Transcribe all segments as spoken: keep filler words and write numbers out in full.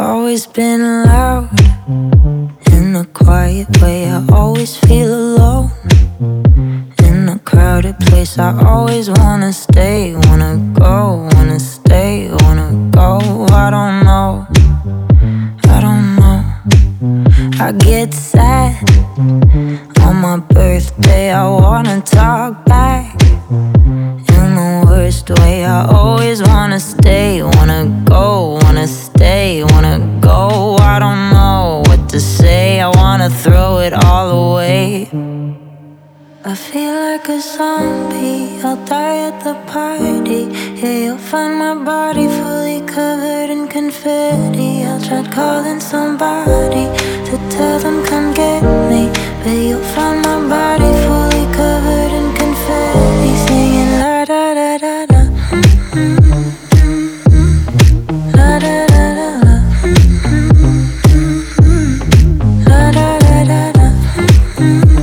Always been loud in a quiet way. I always feel alone in a crowded place. I always wanna stay, wanna go, wanna stay, wanna go. I don't know, I don't know. I get sad on my birthday. I wanna talk back in the worst way. I always wanna stay, wanna go, wanna stay, wanna go. I don't know what to say. I wanna throw it all away. I feel like a zombie, I'll die at the party. Yeah, you'll find my body fully covered in confetti. I'll try calling somebody to tell them come get me, but you'll find my body fully covered in confetti. Singing la da da da da, mm-hmm. La da da da da, mm-hmm. La da da da da, mm-hmm.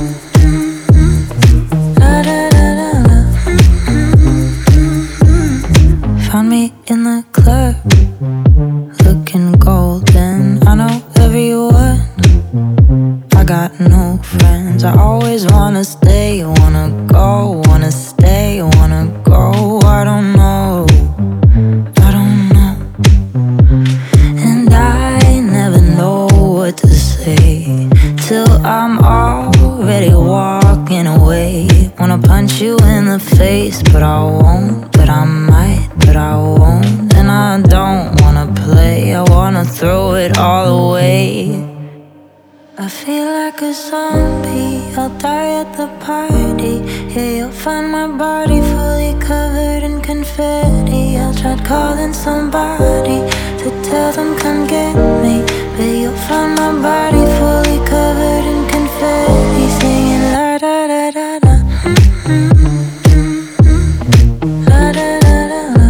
Found me in the club, looking golden. I know everyone, I got no friends. I always wanna stay, wanna go, wanna stay, wanna go. I don't know, I don't know. And I never know what to say till I'm already walking away. Wanna punch you in the face, but I won't, but I might, but I won't. And I don't wanna play, I wanna throw it all away. I feel like a zombie, I'll die at the party. Yeah, you'll find my body fully covered in confetti. I'll try calling somebody to tell them come get me, but you'll find my body fully covered in confetti. Singing la da da da da, mm-hmm. La da da da da,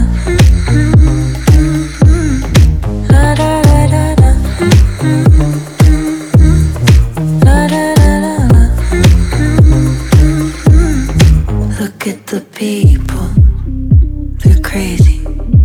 mm-hmm. La da da da da, mm-hmm. La da da da da, mm-hmm. Look at the people, they're crazy.